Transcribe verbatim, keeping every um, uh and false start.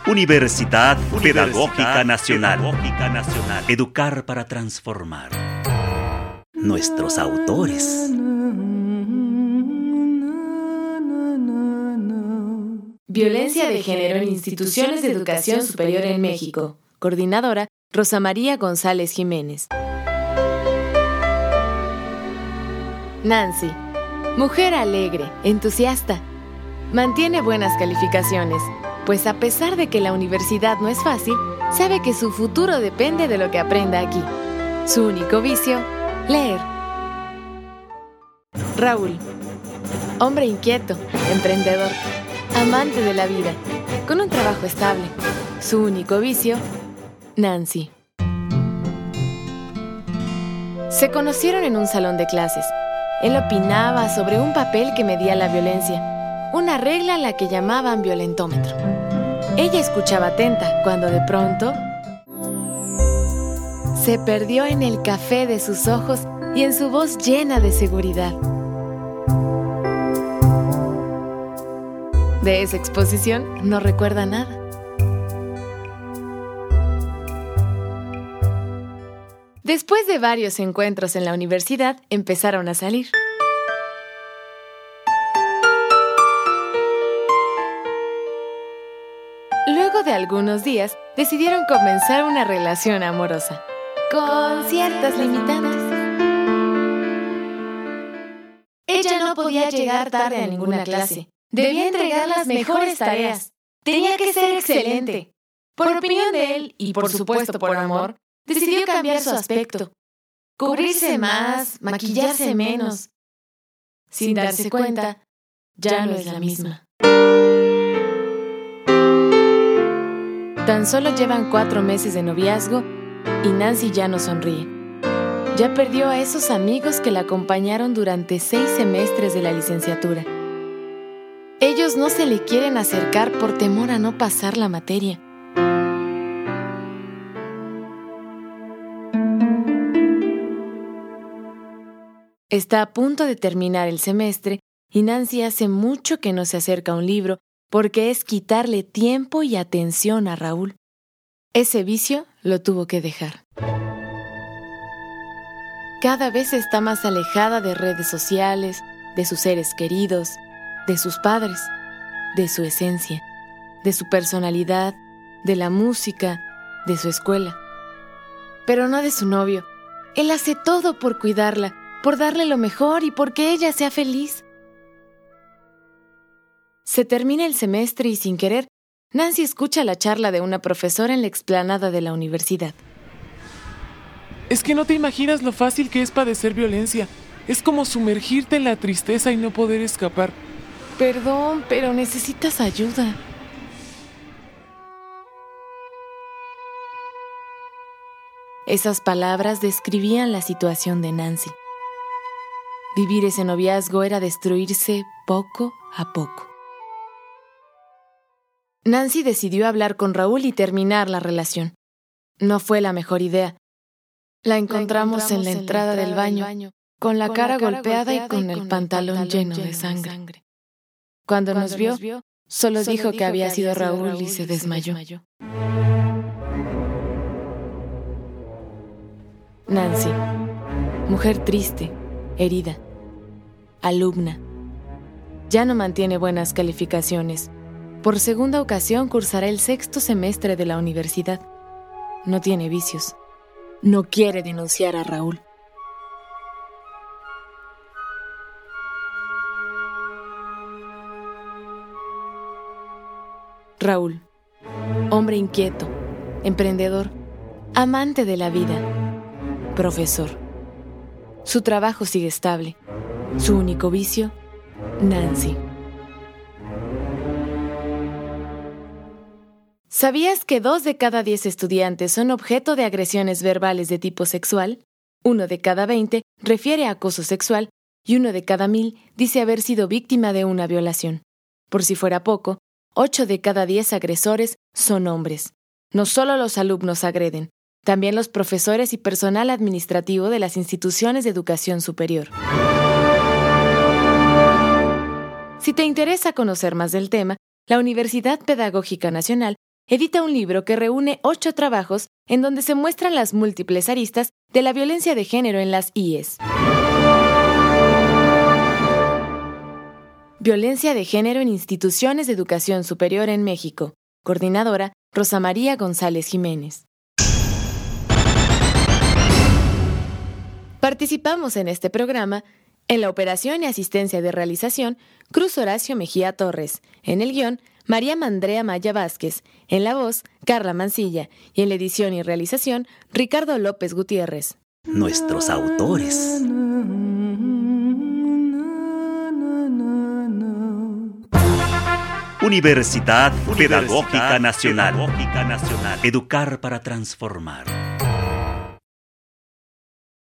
Universidad, Universidad Pedagógica Nacional. Pedagógica Nacional. Educar para transformar. Nuestros autores. Violencia de género en instituciones de educación superior en México. Coordinadora, Rosa María González Jiménez. Nancy. Mujer alegre, entusiasta. Mantiene buenas calificaciones, pues a pesar de que la universidad no es fácil, sabe que su futuro depende de lo que aprenda aquí. Su único vicio, leer. Raúl. Hombre inquieto, emprendedor, amante de la vida, con un trabajo estable. Su único vicio, Nancy. Se conocieron en un salón de clases. Él opinaba sobre un papel que medía la violencia, una regla a la que llamaban violentómetro. Ella escuchaba atenta cuando de pronto se perdió en el café de sus ojos y en su voz llena de seguridad. De esa exposición no recuerda nada. Después de varios encuentros en la universidad, empezaron a salir. Luego de algunos días, decidieron comenzar una relación amorosa, con ciertas limitantes. Ella no podía llegar tarde a ninguna clase. Debía entregar las mejores tareas. Tenía que ser excelente. Por opinión de él, y por supuesto por amor, decidió cambiar su aspecto, cubrirse más, maquillarse menos. Sin darse cuenta, ya no es la misma. Tan solo llevan cuatro meses de noviazgo y Nancy ya no sonríe. Ya perdió a esos amigos que la acompañaron durante seis semestres de la licenciatura. Ellos no se le quieren acercar por temor a no pasar la materia. Está a punto de terminar el semestre y Nancy hace mucho que no se acerca a un libro porque es quitarle tiempo y atención a Raúl. Ese vicio lo tuvo que dejar. Cada vez está más alejada de redes sociales, de sus seres queridos, de sus padres, de su esencia, de su personalidad, de la música, de su escuela. Pero no de su novio. Él hace todo por cuidarla, por darle lo mejor y porque ella sea feliz. Se termina el semestre y sin querer, Nancy escucha la charla de una profesora en la explanada de la universidad. Es que no te imaginas lo fácil que es padecer violencia. Es como sumergirte en la tristeza y no poder escapar. Perdón, pero necesitas ayuda. Esas palabras describían la situación de Nancy. Vivir ese noviazgo era destruirse poco a poco. Nancy decidió hablar con Raúl y terminar la relación. No fue la mejor idea. La encontramos, la encontramos en la entrada, en la entrada del, baño, del baño, con la, con cara, la cara golpeada, golpeada y con, y con el pantalón, pantalón lleno, lleno de sangre. De sangre. Cuando, Cuando nos, vio, nos vio, solo, solo dijo que había sido Raúl, Raúl y se desmayó. desmayó. Nancy, mujer triste, herida, alumna. Ya no mantiene buenas calificaciones. Por segunda ocasión cursará el sexto semestre de la universidad. No tiene vicios. No quiere denunciar a Raúl. Raúl, hombre inquieto, emprendedor, amante de la vida, profesor. Su trabajo sigue estable. Su único vicio, Nancy. ¿Sabías que dos de cada diez estudiantes son objeto de agresiones verbales de tipo sexual? Uno de cada veinte refiere a acoso sexual y uno de cada mil dice haber sido víctima de una violación. Por si fuera poco, ocho de cada diez agresores son hombres. No solo los alumnos agreden, también los profesores y personal administrativo de las instituciones de educación superior. Si te interesa conocer más del tema, la Universidad Pedagógica Nacional edita un libro que reúne ocho trabajos en donde se muestran las múltiples aristas de la violencia de género en las I E S. Violencia de género en instituciones de educación superior en México. Coordinadora, Rosa María González Jiménez. Participamos en este programa en la operación y asistencia de realización Cruz Horacio Mejía Torres, en el guión María Mandrea Maya Vázquez, en la voz Carla Mancilla y en la edición y realización Ricardo López Gutiérrez. Nuestros autores. Universidad Pedagógica Nacional. Educar para transformar.